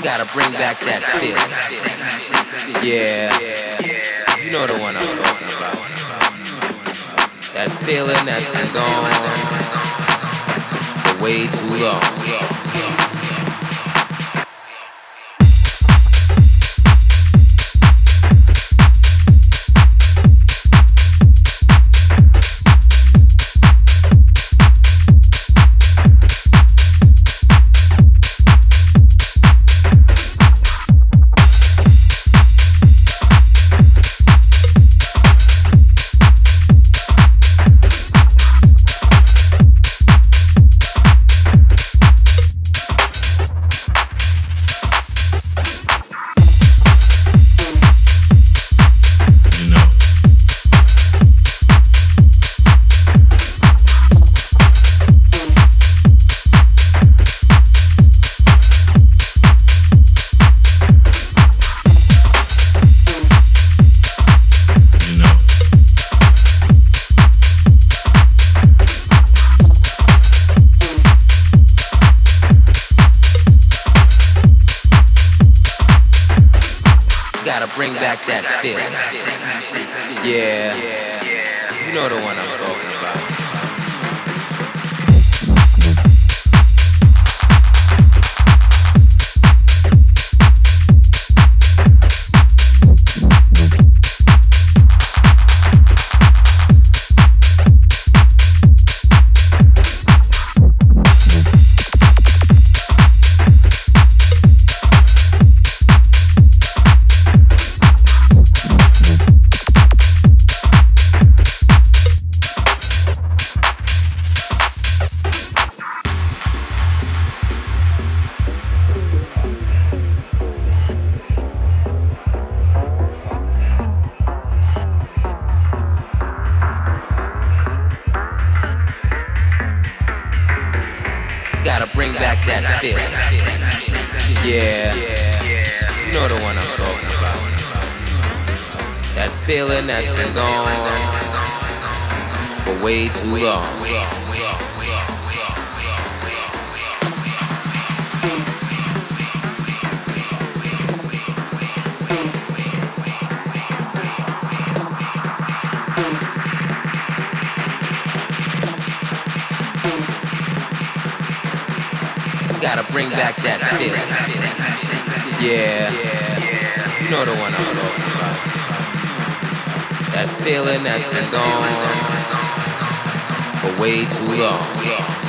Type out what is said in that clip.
Gotta bring back that feeling. Yeah, you know the one I'm talking about. That feeling that's been gone for way too long. Gotta bring back that feeling. Yeah, you know the one I'm talking about. Gotta bring back that feeling. Yeah, you know the one I'm talking about. That feeling that's been gone for way too long. Gotta bring back that feeling. Yeah, you know the one I'm talking about. That feeling that's been gone for way too long.